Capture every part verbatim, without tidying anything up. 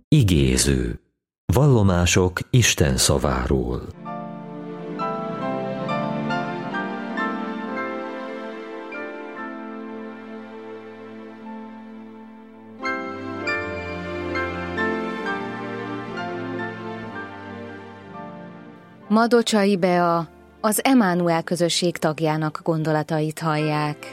Igéző. Vallomások Isten szaváról. Madocsai Bea, az Emmanuel közösség tagjának gondolatait hallják.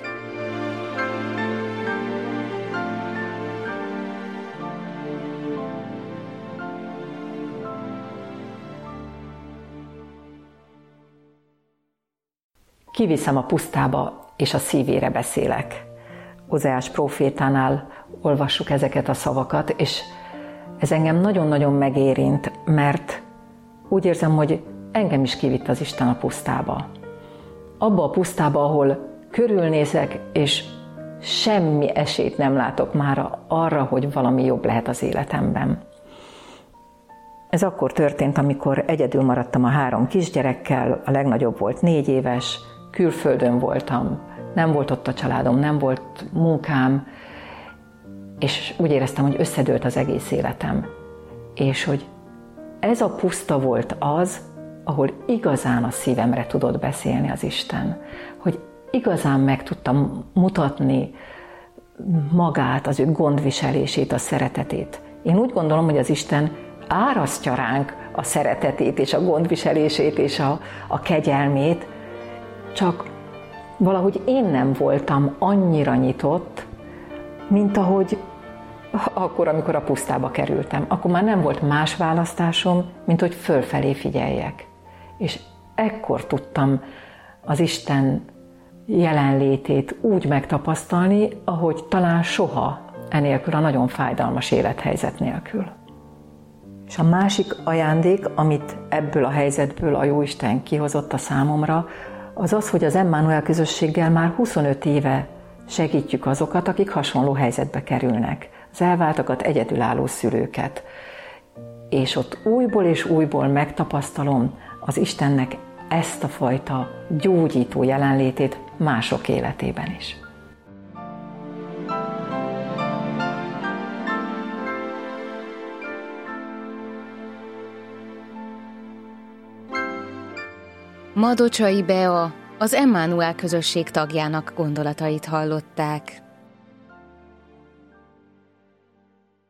Kiviszem a pusztába, és a szívére beszélek. Ózeás prófétánál olvassuk ezeket a szavakat, és ez engem nagyon-nagyon megérint, mert úgy érzem, hogy engem is kivitt az Isten a pusztába. Abba a pusztába, ahol körülnézek, és semmi esélyt nem látok már arra, hogy valami jobb lehet az életemben. Ez akkor történt, amikor egyedül maradtam a három kisgyerekkel, a legnagyobb volt négy éves, külföldön voltam, nem volt ott a családom, nem volt munkám, és úgy éreztem, hogy összedőlt az egész életem. És hogy ez a puszta volt az, ahol igazán a szívemre tudott beszélni az Isten. Hogy igazán meg tudtam mutatni magát, az ő gondviselését, a szeretetét. Én úgy gondolom, hogy az Isten árasztja ránk a szeretetét, és a gondviselését, és a, a kegyelmét, csak valahogy én nem voltam annyira nyitott, mint ahogy akkor, amikor a pusztába kerültem. Akkor már nem volt más választásom, mint hogy fölfelé figyeljek. És ekkor tudtam az Isten jelenlétét úgy megtapasztalni, ahogy talán soha enélkül a nagyon fájdalmas élethelyzet nélkül. És a másik ajándék, amit ebből a helyzetből a Jóisten kihozott a számomra, az az, hogy az Emmanuel közösséggel már huszonöt éve segítjük azokat, akik hasonló helyzetbe kerülnek. Az elváltakat, egyedülálló szülőket. És ott újból és újból megtapasztalom az Istennek ezt a fajta gyógyító jelenlétét mások életében is. Madocsai Bea, az Emmanuel közösség tagjának gondolatait hallották.